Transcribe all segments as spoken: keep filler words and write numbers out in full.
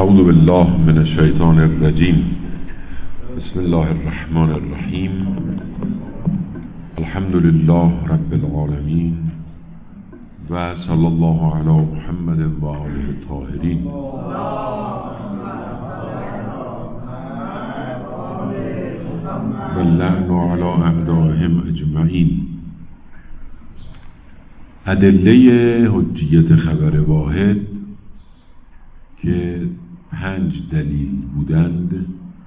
اعوذ بالله من الشیطان الرجیم. بسم الله الرحمن الرحیم. الحمد لله رب العالمین و صلی الله علی محمد و آله الطاهرین. و اللعن علی اعدائهم اجمعین. ادله حجیت خبر واحد که پنج دلیل بودند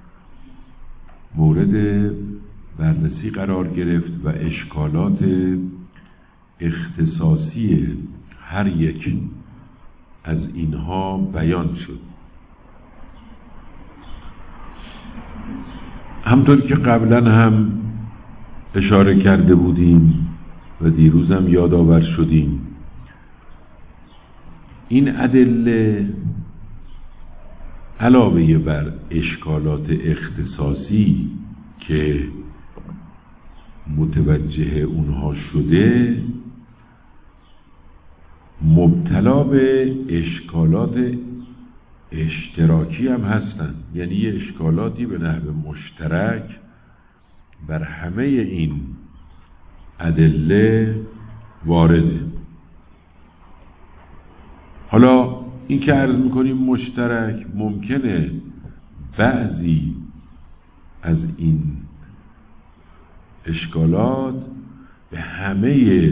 مورد بررسی قرار گرفت و اشکالات اختصاصی هر یک از اینها بیان شد. همطور که قبلا هم اشاره کرده بودیم و دیروز هم یادآور شدیم، این ادله علاوه بر اشکالات اختصاصی که متوجه اونها شده، مبتلا به اشکالات اشتراکی هم هستند. یعنی یه اشکالاتی به نحو مشترک بر همه این ادله وارده. حالا این که عرض میکنیم مشترک، ممکنه بعضی از این اشکالات به همه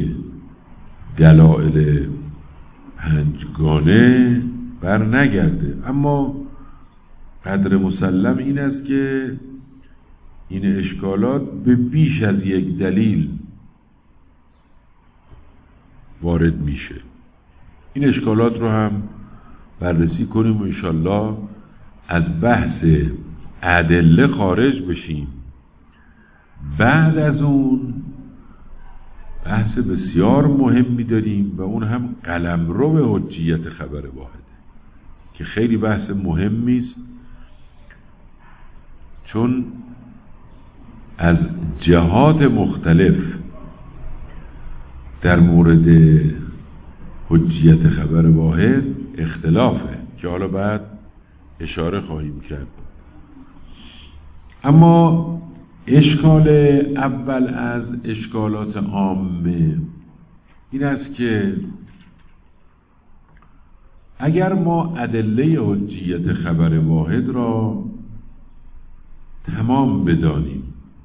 دلایل پنجگانه بر نگرده، اما قدر مسلم این است که این اشکالات به بیش از یک دلیل وارد میشه. این اشکالات رو هم بررسی کنیم و انشالله از بحث ادله خارج بشیم. بعد از اون بحث بسیار مهمی داریم و اون هم قلمرو به حجیت خبر واحده که خیلی بحث مهمی است، چون از جهات مختلف در مورد حجیت خبر واحد اختلافه که حالا بعد اشاره خواهیم کرد. اما اشکال اول از اشکالات عامه این است که اگر ما ادله حجیت خبر واحد را تمام بدانیم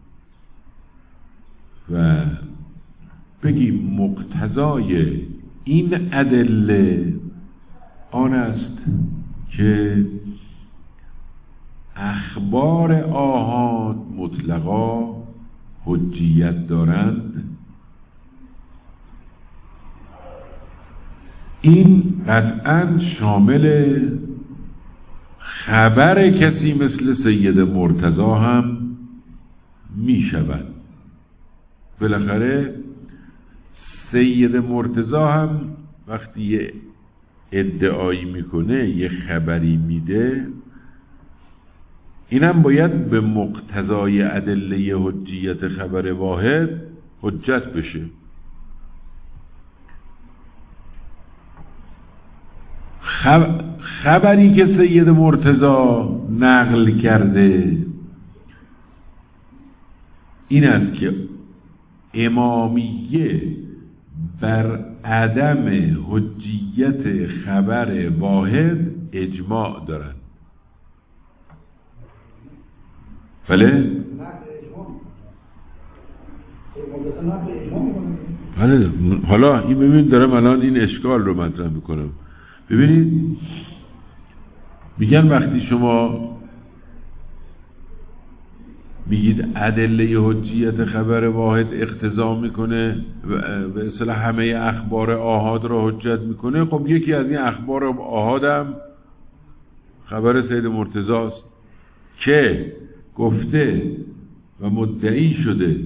و بگیم مقتضای این ادله آن است که اخبار آحاد مطلقا حجیت دارند، این قطعا شامل خبر کسی مثل سید مرتضی هم می شود. بالاخره سید مرتضی هم وقتی یه ادعایی میکنه، یه خبری میده، اینم باید به مقتضای ادله حجیت خبر واحد حجت بشه. خبری که سید مرتضی نقل کرده این است که امامیه بر عدم حجیت خبر واحد اجماع دارند. بله؟ بله. حالا این ببینید دارم الان این اشکال رو مطرح میکنم. ببینید میگن وقتی شما میگید ادله حجیت خبر واحد اقتضا میکنه به اصطلاح همه اخبار آحاد را حجت میکنه، خب یکی از این اخبار آحاد هم خبر سید مرتضی است که گفته و مدعی شده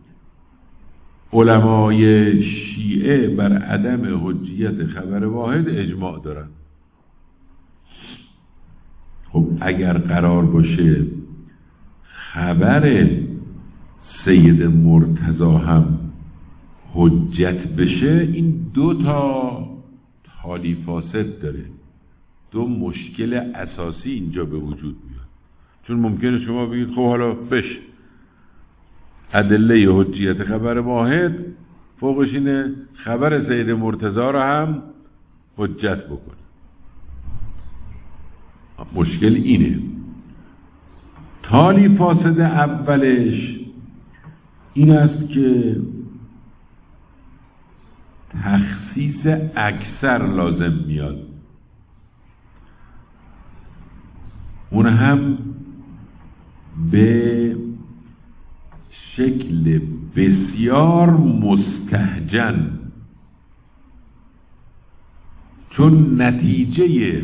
علمای شیعه بر عدم حجیت خبر واحد اجماع دارن. خب اگر قرار باشه خبر سید مرتضی هم حجت بشه، این دو تا تالی فاسد داره، دو مشکل اساسی اینجا به وجود میاد. چون ممکنه شما بگید خب حالا بشه ادله حجیت خبر واحد فوقش اینه خبر سید مرتضی رو هم حجت بکنه. مشکل اینه. تالی فاسد اولش این است که تخصیص اکثر لازم میاد، اون هم به شکل بسیار مستهجن، چون نتیجه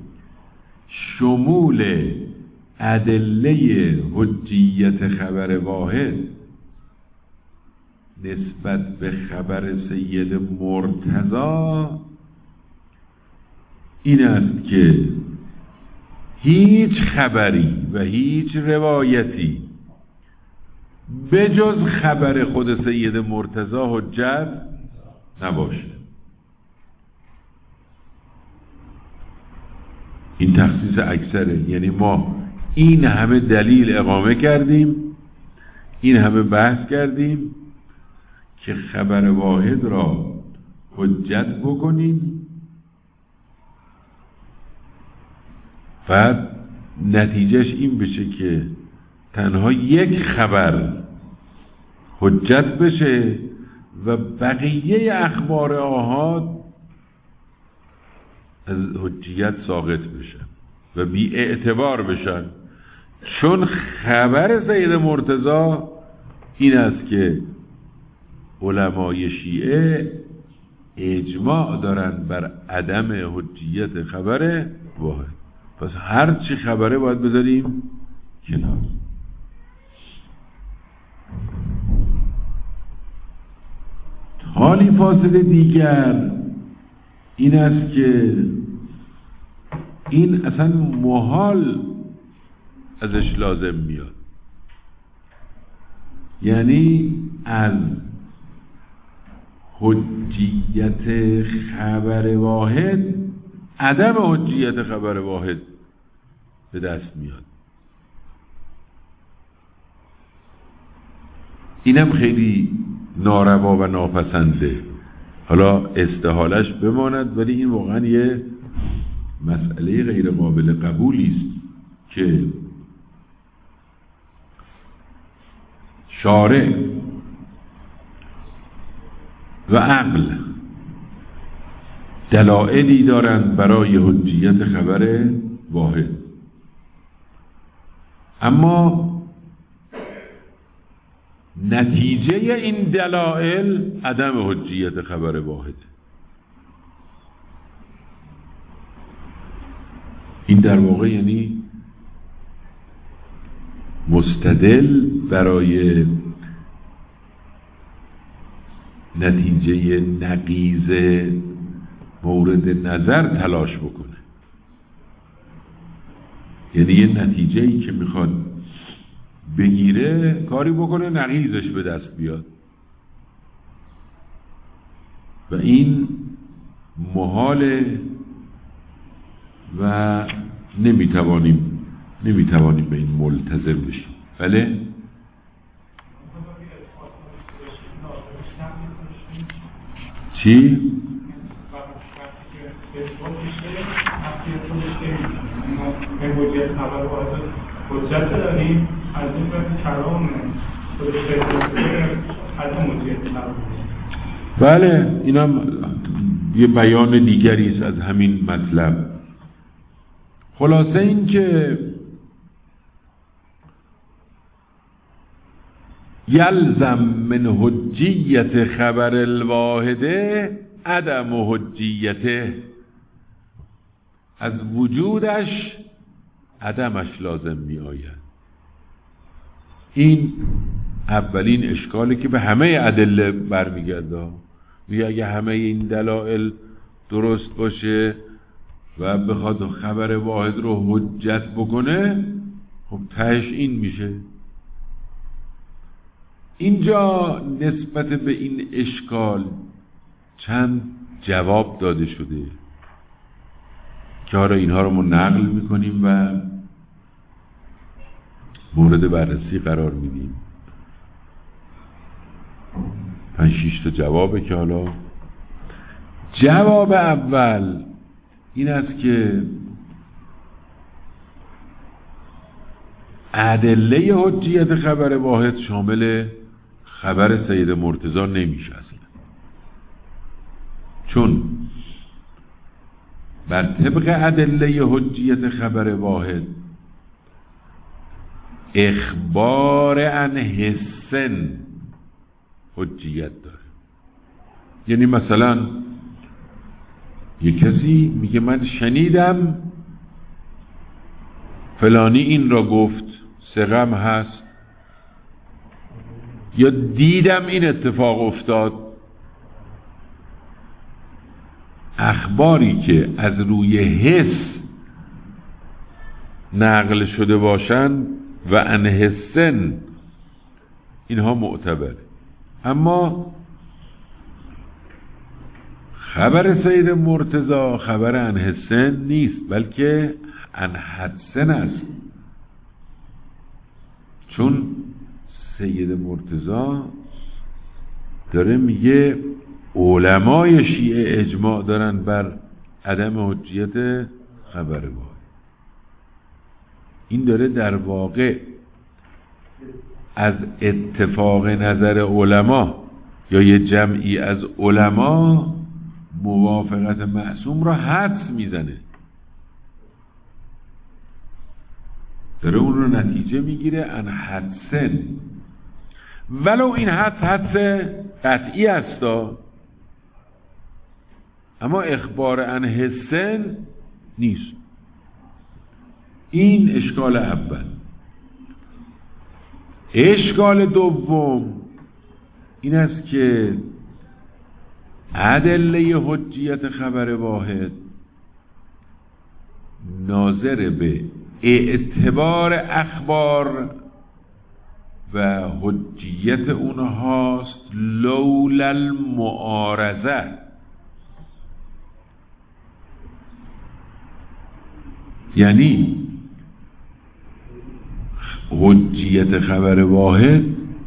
شمول ادله حجیت خبر واحد نسبت به خبر سید مرتضی این است که هیچ خبری و هیچ روایتی به جز خبر خود سید مرتضی حجت نباشه. این تخصیص اکثره، یعنی ما این همه دلیل اقامه کردیم، این همه بحث کردیم که خبر واحد را حجت بکنیم، بعد نتیجهش این بشه که تنها یک خبر حجت بشه و بقیه اخبار آحاد از حجیت ساقط بشن و بی اعتبار بشن، چون خبر سید مرتضی این است که علمای شیعه اجماع دارن بر عدم حجیت خبر واحد. پس هر چی خبره باید بذاریم کنار. حالی فاصله دیگر این است که این اصلا محال ازش لازم میاد، یعنی از حجیت خبر واحد عدم حجیت خبر واحد به دست میاد. اینم خیلی ناروا و ناپسنده. حالا استحالش بماند، ولی این واقعا یه مسئله غیر قابل قبولی است که شارع و عقل دلایلی دارند برای حجیت خبر واحد، اما نتیجه این دلایل عدم حجیت خبر واحد. این در واقع یعنی مستدل برای نتیجه نقیض مورد نظر تلاش بکنه، یعنی یه نتیجه‌ای که میخواد بگیره کاری بکنه نقیضش به دست بیاد و این محاله و نمیتوانیم نمیتوانیم به این ملتزم بشیم. بله؟ چی؟ حجت داریم از این وقت کرام بله، این هم یه بیان دیگری است از همین مطلب. خلاصه این که یلزم من حجیت خبر الواحده عدم حجیته، از وجودش عدمش لازم می آید. این اولین اشکالی که به همه ادله برمیگرده. میگه اگه همه این دلایل درست باشه و بخواد خبر واحد رو حجت بکنه، خب تهش این میشه. اینجا نسبت به این اشکال چند جواب داده شده. که حالا اینها رو ما نقل میکنیم و مورد بررسی قرار میدیم. پنج شیش تا جوابه که حالا جواب اول این است که ادله حجیت خبر واحد شامل خبر سید مرتضی نمیشه اصلا، چون بر طبق ادله حجیت خبر واحد اخبار عن حسن حجیت داره. یعنی مثلا یه کسی میگه من شنیدم فلانی این را گفت، ثقم هست، یا دیدم این اتفاق افتاد. اخباری که از روی حس نقل شده باشند و عن حسن اینها معتبره. اما خبر سید مرتضی خبر عن حسن نیست، بلکه عن حدسن است، چون سید مرتضی داره میگه علمای شیعه اجماع دارن بر عدم حجیت خبر واحد. این داره در واقع از اتفاق نظر علما یا یه جمعی از علما موافقت معصوم را حدس میزنه، داره اون رو نتیجه میگیره ان حدسن، ولو این حدس حدس قطعی هستا، اما اخبار ان حسن نیست. این اشکال اول. اشکال دوم این است که ادله حجیت خبر واحد ناظر به اعتبار اخبار و حجیت اونهاست لولا المعارضه. یعنی حجیت خبر واحد،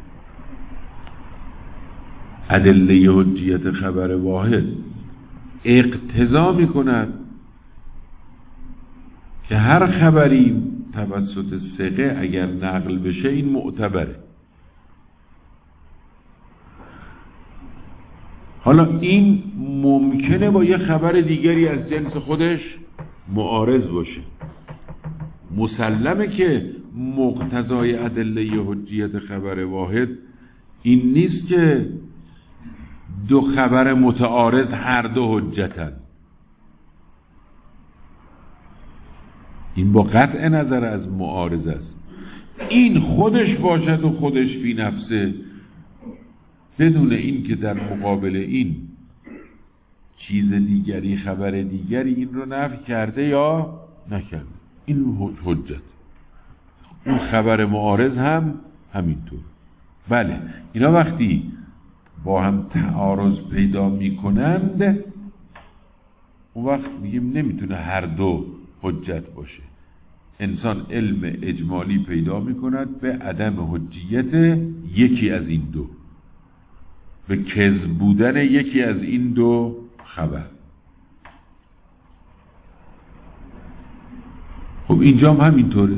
ادله حجیت خبر واحد اقتضا می کند که هر خبری توسط ثقه اگر نقل بشه این معتبره. حالا این ممکنه با یه خبر دیگری از جنس خودش معارض باشه. مسلمه که مقتضای ادله حجیت خبر واحد این نیست که دو خبر متعارض هر دو حجتن. این با قطع نظر از معارض است. این خودش باشد و خودش فی نفسه، بدون این که در مقابل این چیز دیگری خبر دیگری این رو نفی کرده یا نکرده، این حجت. اون خبر معارض هم همینطور. بله، اینا وقتی با هم تعارض پیدا می کنند اون وقت میگیم نمیتونه هر دو حجت باشه. انسان علم اجمالی پیدا می کند به عدم حجیت یکی از این دو، به کذب بودن یکی از این دو خبر. خب اینجا هم همینطوره.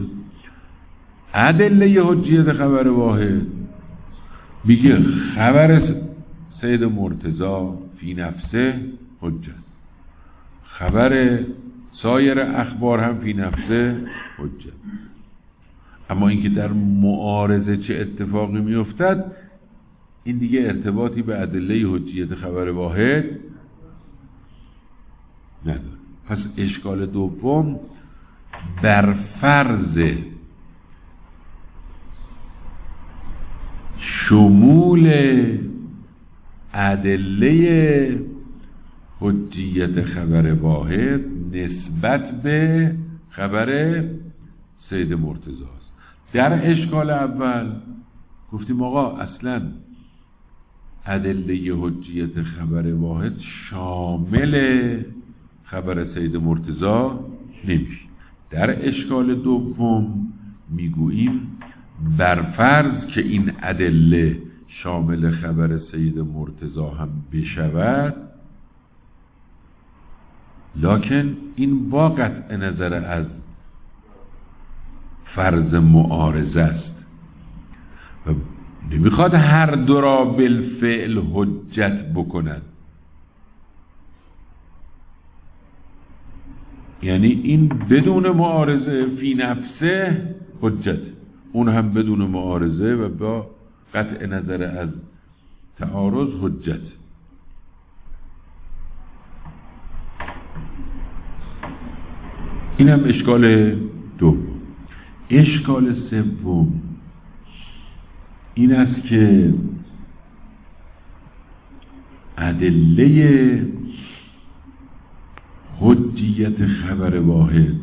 ادله حجیت خبر واحد میگه خبر سید مرتضی فی نفسه حجت، خبر سایر اخبار هم فی نفسه حجت. اما اینکه در معارضه چه اتفاقی میافتد این دیگه ارتباطی به ادله حجیت خبر واحد نداره. پس اشکال دوم بر فرض شمول ادله حجیت خبر واحد نسبت به خبر سید مرتضی است. در اشکال اول گفتیم آقا اصلا ادله حجیت خبر واحد شامل خبر سید مرتضی نمیشه. در اشکال دوم میگوییم بر فرض که این ادله شامل خبر سید مرتضی هم بشود، لکن این با قطع نظر از فرض معارضه است و نمیخواد هر دو را بالفعل حجت بکند. یعنی این بدون معارضه فی نفسه حجت، اون هم بدون معارضه و با قطع نظر از تعارض حجت. این هم اشکال دوم. اشکال سوم این است که ادله حجیت خبر واحد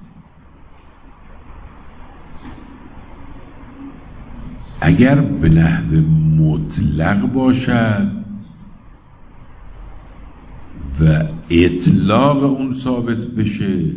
اگر به نحو مطلق باشد و اطلاق اون ثابت بشه،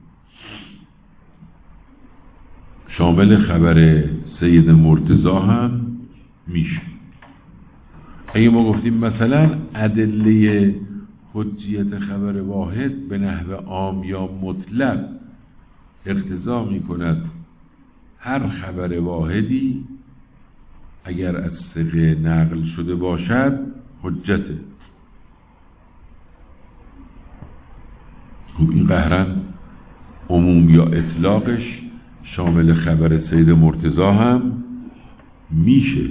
شامل خبر سید مرتضی هم میشه. اگه ما گفتیم مثلا ادله حجیت خبر واحد به نحو عام یا مطلق اقتضا می کند هر خبر واحدی اگر از ثقه نقل شده باشد حجته. خب این قهرن عموم یا اطلاقش شامل خبر سید مرتضی هم میشه.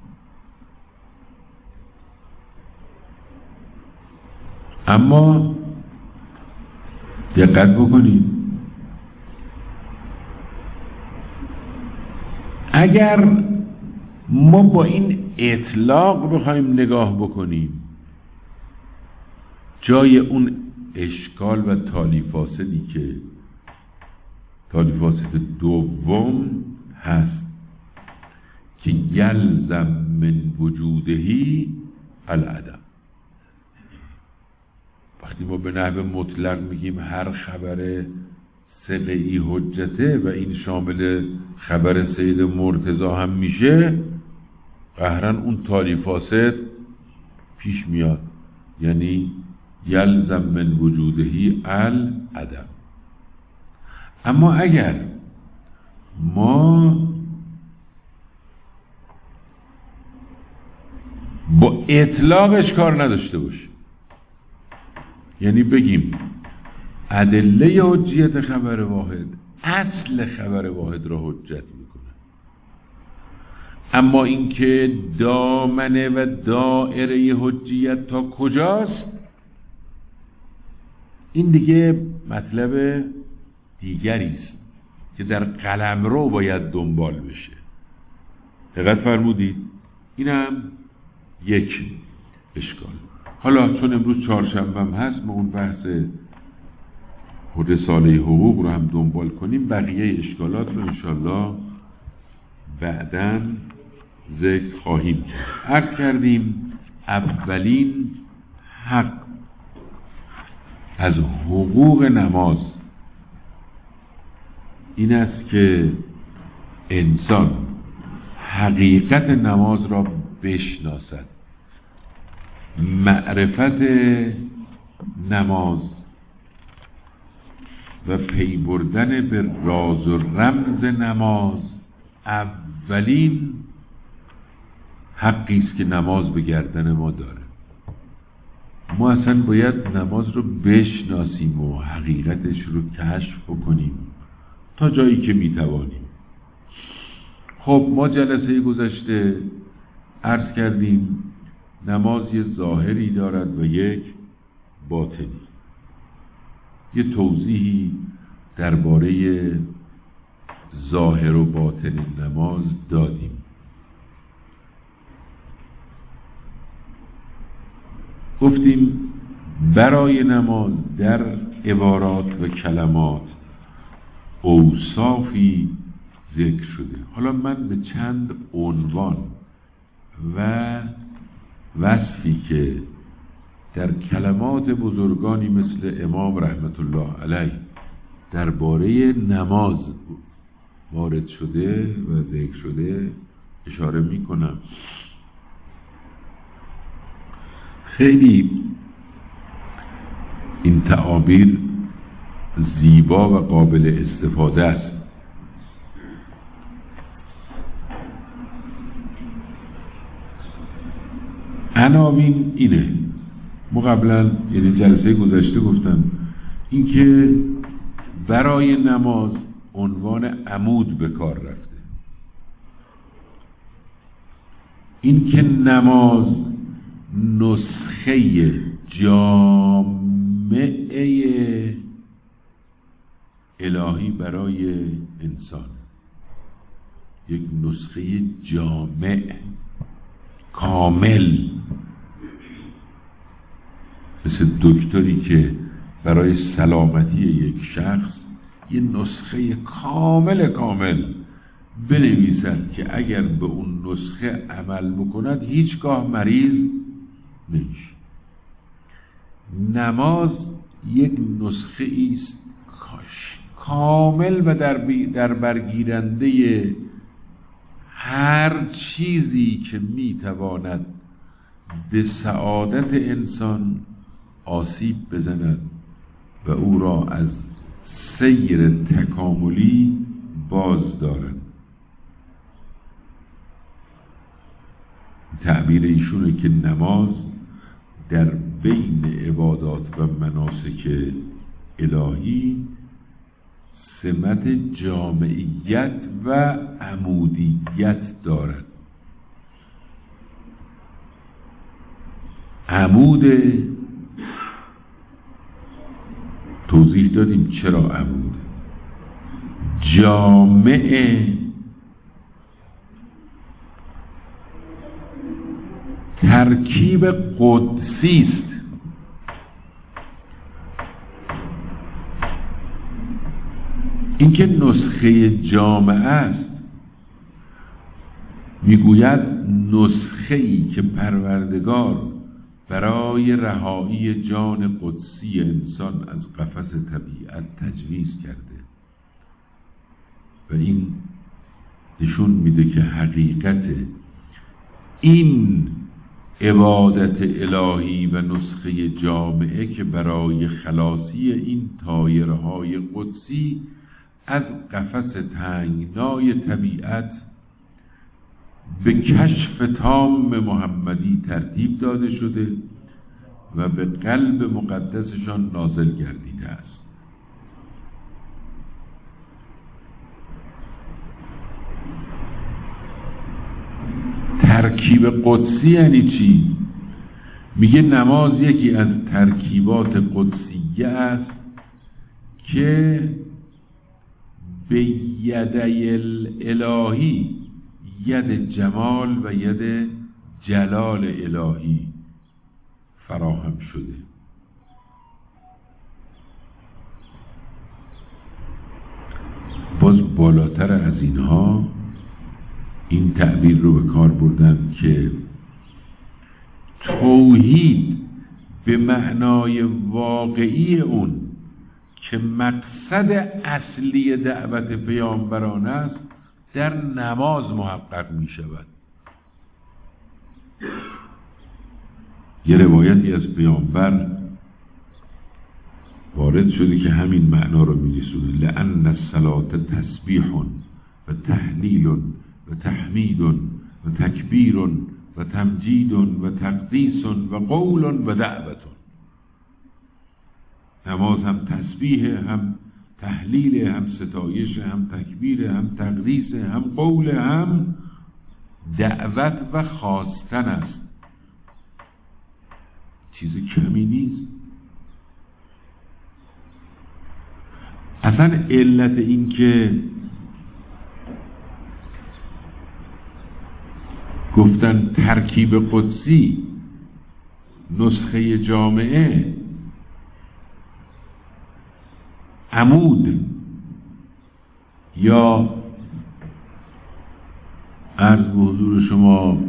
اما دقت بکنید، اگر ما با این اطلاق بخوایم نگاه بکنیم، جای اون اشکال و تالی فاسدی که تالی فاسد دوم هست که یلزم من وجودهی العدم. وقتی ما به نحو مطلق میگیم هر خبر ثقه‌ای حجته و این شامل خبر سید مرتضی هم میشه، قهرن اون تالی فاسد پیش میاد، یعنی یلزم من وجودهی العدم. اما اگر ما با اطلاقش کار نداشته باشیم، یعنی بگیم ادله حجیت خبر واحد اصل خبر واحد را حجت میکنه، اما اینکه دامنه و دائره حجیت تا کجاست، این دیگه مطلب دیگری است که در قلمرو باید دنبال بشه. دقت فرمودید؟ اینم یک اشکال. حالا چون امروز چهارشنبه هم هست، ما اون بحث رساله حقوق رو هم دنبال کنیم، بقیه اشکالات رو انشالله بعداً ذکر خواهیم کرد. عرض کردیم اولین حق از حقوق نماز این است که انسان حقیقت نماز را بشناسد. معرفت نماز و پی بردن به راز و رمز نماز اولین حقی است که نماز به گردن ما داره. ما اصلا باید نماز رو بشناسیم و حقیقتش رو کشف کنیم تا جایی که میتوانیم. خب ما جلسه گذشته عرض کردیم نماز یه ظاهری دارد و یک باطنی. یه توضیحی درباره ظاهر و باطن نماز دادیم. گفتیم برای نماز در عبارات و کلمات اوصافی ذکر شده. حالا من به چند عنوان و وصفی که در کلمات بزرگانی مثل امام رحمت الله علیه درباره نماز وارد شده و ذکر شده اشاره میکنم. خیلی این تعابیر زیبا و قابل استفاده است. عناوین اینه، ما قبلا یعنی جلسه گذشته گفتم اینکه برای نماز عنوان عمود به کار رفته، اینکه نماز نسخه جامعه الهی برای انسان، یک نسخه جامع کامل، مثل دکتری که برای سلامتی یک شخص یه نسخه کامل کامل بنویسد که اگر به اون نسخه عمل بکند هیچگاه مریض نمیشه. نماز یک نسخه ایست کامل و در, در برگیرنده هر چیزی که میتواند به سعادت انسان آسیب بزند و او را از سیر تکاملی باز دارد. تعبیر ایشونه که نماز در بین عبادات و مناسک الهی سمت جامعیت و عمودیت دارد. عمود توضیح دادیم چرا عمود، جامعه ترکیب قدسی است. اینکه نسخه جامعه است، میگوید نسخه‌ای که پروردگار برای رهایی جان قدسی انسان از قفس طبیعت تجویز کرده و این نشون میده که حقیقت این عبادت الهی و نسخه جامعه که برای خلاصی این طایرهای قدسی از قفس تنگنای طبیعت به کشف تام محمدی ترتیب داده شده و به قلب مقدسشان نازل گردیده است. ترکیب قدسی یعنی چی؟ میگه نماز یکی از ترکیبات قدسیه است که به یدی الهی، ید جمال و ید جلال الهی فراهم شده. باز بالاتر از اینها این تعبیر رو به کار بردن که توحید به معنای واقعی اون که مقصد اصلی دعوت پیامبران است در نماز محقق می شود. یه روایتی از پیامبر وارد شده که همین معنا رو می رسونه: لأن الصلاة تسبیح و تهلیل و تحمید و تکبیر و تمجید و تقدیس و قول و دعوت. نماز هم تسبیح، هم تحلیل، هم ستایش، هم تکبیر، هم تقدیس، هم قول، هم دعوت و خواستن است. چیز کمی نیست. اصلا علت این که گفتن ترکیب قدسی نسخه جامعه عمود یا عرض به حضور شما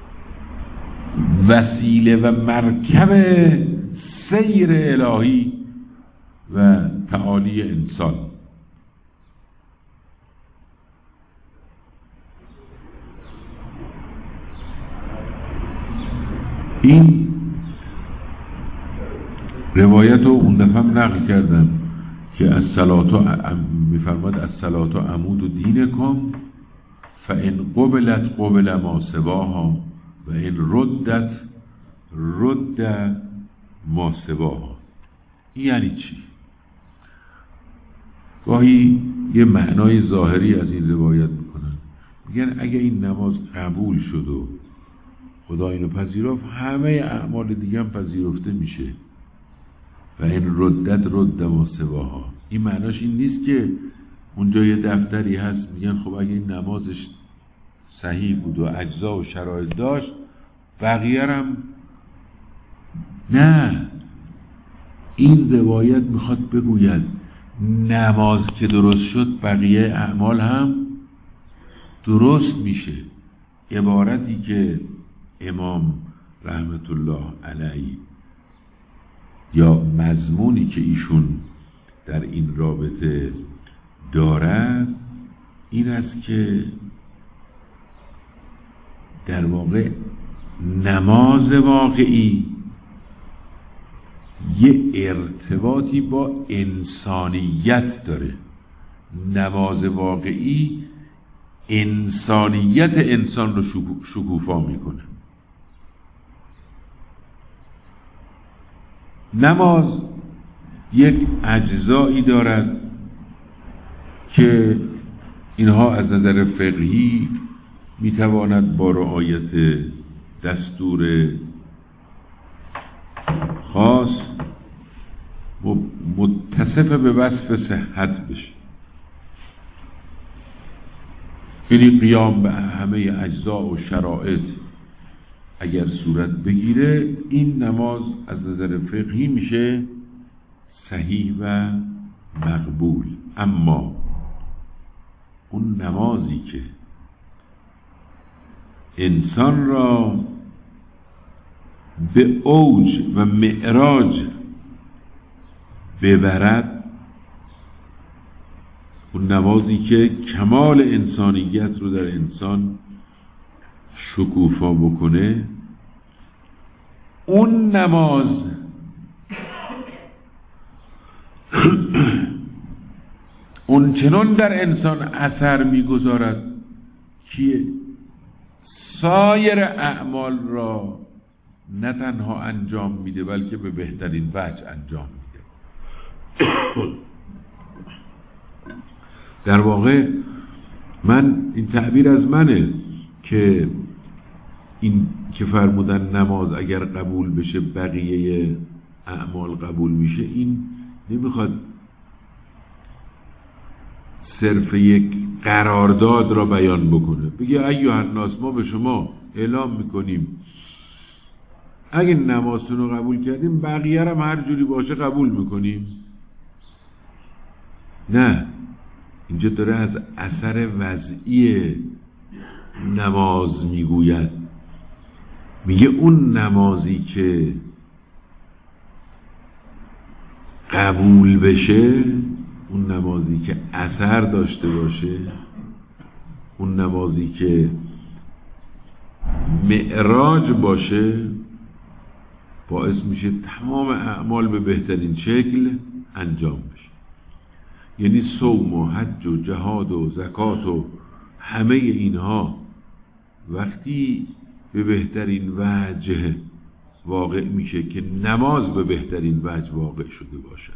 وسیله و مرکب سیر الهی و تعالی انسان. این روایت رو اون دفعه هم نقل کردم که از صلات میفرماد از صلات عمود دینکم فان قبلت قبل ما سواها و این ردت رد ما سواها. یعنی چی؟ گاهی یه معنای ظاهری از این روایت میکنن، میگن اگه این نماز قبول شد و خدا اینو پذیرفت، همه اعمال دیگه هم پذیرفته میشه. و این ردت رد ما سواها. این معناش این نیست که اونجا یه دفتری هست میگن خب اگه این نمازش صحیح بود و اجزا و شرایط داشت بقیه هم نه. این روایت میخواد بگوید نماز که درست شد بقیه اعمال هم درست میشه. عبارتی که امام رحمت الله علیه یا مضمونی که ایشون در این رابطه دارد این است که در واقع نماز واقعی یه ارتباطی با انسانیت داره. نماز واقعی انسانیت انسان رو شکوفا میکنه. نماز یک اجزایی دارد که اینها از نظر فقهی میتواند با رعایت دستور خاص متصف به وصف صحت بشه. یعنی قیام به همه اجزا و شرایط اگر صورت بگیره این نماز از نظر فقهی میشه صحیح و مقبول. اما اون نمازی که انسان را به اوج و معراج ببرد، اون نمازی که کمال انسانیت رو در انسان شکوفا بکنه، اون نماز اون چنان در انسان اثر میگذارد که سایر اعمال را نه تنها انجام میده بلکه به بهترین وجه انجام میده. در واقع من این تعبیر از منه که این که فرمودن نماز اگر قبول بشه بقیه اعمال قبول میشه، این نمیخواد صرف یک قرارداد را بیان بکنه، بگه ایها الناس ما به شما اعلام میکنیم اگه نمازتون رو قبول کردیم بقیه هم هر جوری باشه قبول میکنیم. نه، اینجا داره از اثر وضعی نماز میگوید. میگه اون نمازی که قبول بشه، اون نمازی که اثر داشته باشه، اون نمازی که معراج باشه، باعث میشه تمام اعمال به بهترین شکل انجام بشه. یعنی صوم و حج و جهاد و زکات و همه اینها وقتی به بهترین وجه واقع میشه که نماز به بهترین وجه واقع شده باشد.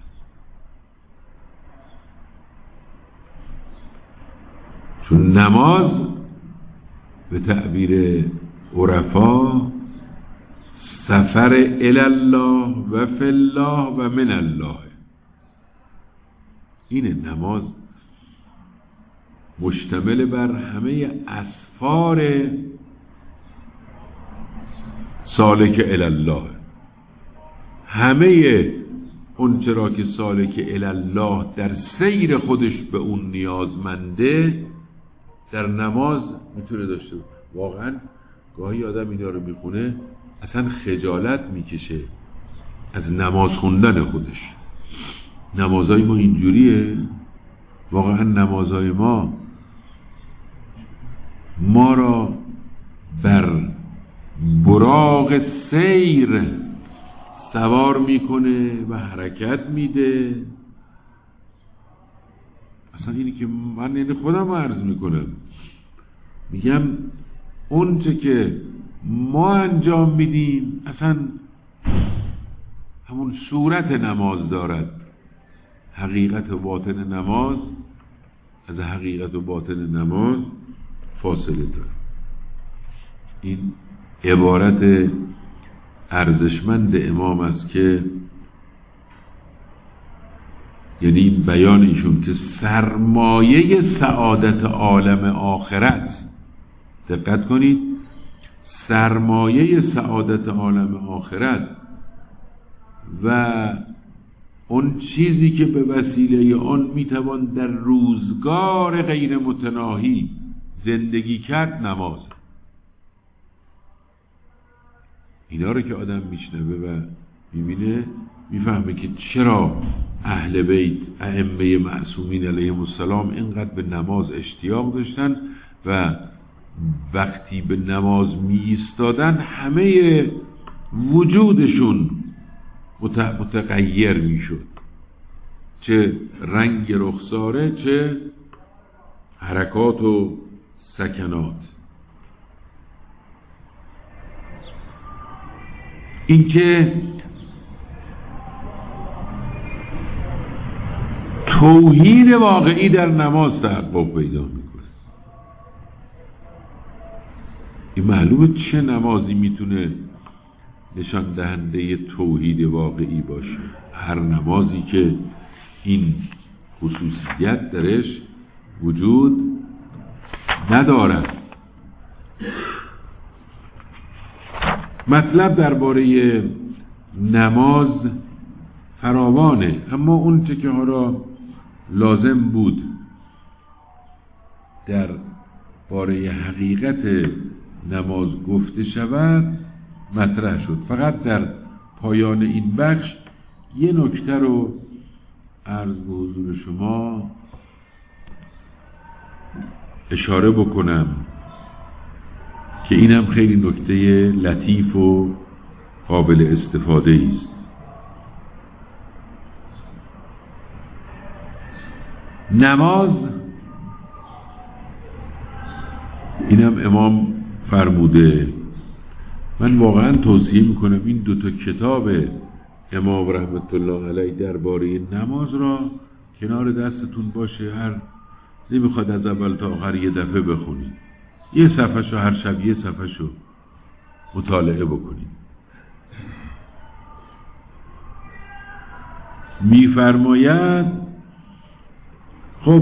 چون نماز به تعبیر عرفا سفر الی الله و فی الله و من الله. این نماز مشتمل بر همه اسفار سالک الی الله، همه اون چرا که سالک الی الله در سیر خودش به اون نیازمنده در نماز میتونه داشته. واقعا گاهی آدم اینا رو میخونه اصلا خجالت میکشه از نماز خوندن خودش. نمازهای ما اینجوریه؟ واقعا نمازهای ما ما را بر براق سیر سوار میکنه و حرکت میده؟ اصلا اینی که من یعنی خودم عرض میکنم، میگم اون چه که ما انجام میدیم اصلا همون صورت نماز دارد. حقیقت و باطن نماز از حقیقت و باطن نماز فاصله دارد. این عبارت ارزشمند امام است که یعنی این بیان ایشون که سرمایه سعادت عالم آخرت، دقت کنید، سرمایه سعادت عالم آخرت و اون چیزی که به وسیله آن میتوان در روزگار غیر متناهی زندگی کرد نماز. اینا رو که آدم میشنوه و میبینه میفهمه که چرا اهل بیت ائمه معصومین علیهم السلام اینقدر به نماز اشتیاق داشتن و وقتی به نماز می ایستادن همه وجودشون متغیر می شد، چه رنگ رخساره چه حرکات و سکنات. اینکه توحید واقعی در نماز تحقق پیدا میکنه. این معلومه چه نمازی میتونه نشان دهنده توحید واقعی باشه. هر نمازی که این خصوصیت درش وجود ندارد. مطلب درباره نماز فراوانه، اما اون چه که ها را لازم بود در باره حقیقت نماز گفته شود مطرح شد. فقط در پایان این بخش یه نکته رو عرض به حضور شما اشاره بکنم که اینم خیلی نکته لطیف و قابل استفاده است. نماز، اینم امام فرموده، من واقعا توصیه میکنم این دوتا کتاب امام رحمت الله علیه درباره نماز را کنار دستتون باشه. هر نمیخواد از اول تا آخر یه دفعه بخونید، یه صفحه شو هر شب یه صفحه شو مطالعه بکنید. میفرماید خب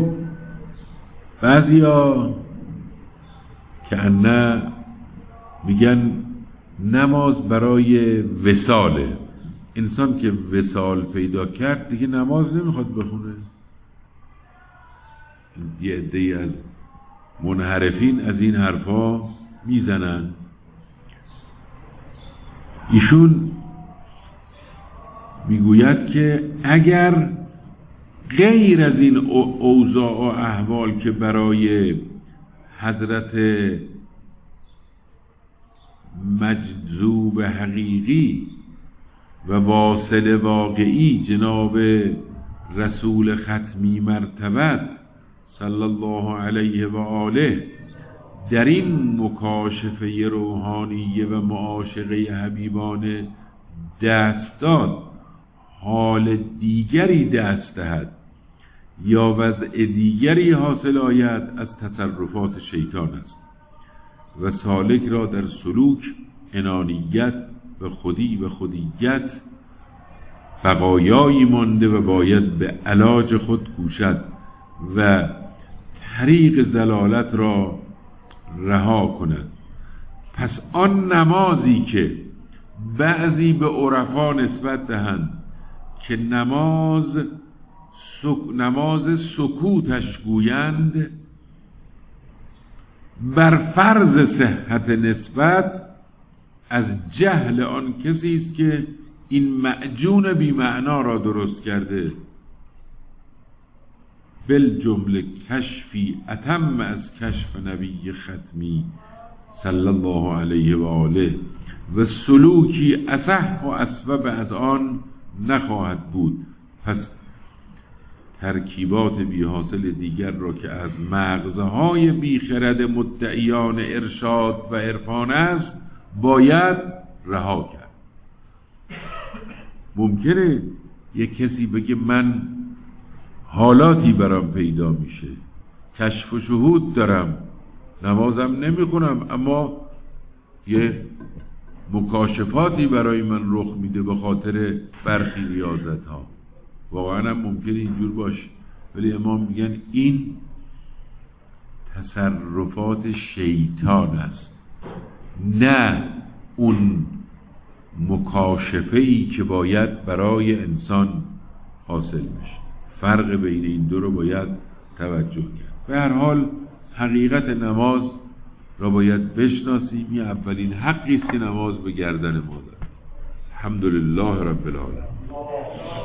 بعضیا که نه میگن نماز برای وصاله، انسان که وصال پیدا کرد دیگه نماز نمیخواد بخونه. یه عده‌ای از منحرفین از این حرفا میزنن. ایشون میگوید که اگر غیر از این اوضاع و احوال که برای حضرت مجذوب حقیقی و واصل واقعی جناب رسول ختمی مرتبت صلی الله علیه و آله در این مکاشفه روحانیه و معاشقه حبیبانه دست داد، حال دیگری دست دهد یا وضع دیگری حاصل آید از تصرفات شیطان است و سالک را در سلوک انانیت و خودی و خودیت بقایایی مانده و باید به علاج خود کوشد و طریق ضلالت را رها کند. پس آن نمازی که بعضی به عرفا نسبت دهند که نماز سک... نماز سکوتش گویند، بر فرض صحت نسبت از جهل آن کسی است که این معجون بی معنا را درست کرده بالجمله کشفی اتم از کشف نبی ختمی صلی الله علیه و آله و سلوکی اصح و اصوب از آن نخواهد بود. پس ترکیبات بی حاصل دیگر را که از مغزهای بیخرد مدعیان ارشاد و عرفان است باید رها کرد. ممکنه یک کسی بگه من حالاتی برام پیدا میشه، کشف و شهود دارم، نمازم نمیخونم، اما یه مکاشفاتی برای من رخ میده به خاطر برخی ریاضت ها. واقعا هم ممکنه اینجور باشه، ولی امام میگن این تصرفات شیطان است، نه اون مکاشفه‌ای که باید برای انسان حاصل بشه. فرق بین این دو رو باید توجه کرد. به هر حال حقیقت نماز را باید بشناسیم. این اولین حقی است که نماز به گردن ما داره. الحمدلله رب العالمین.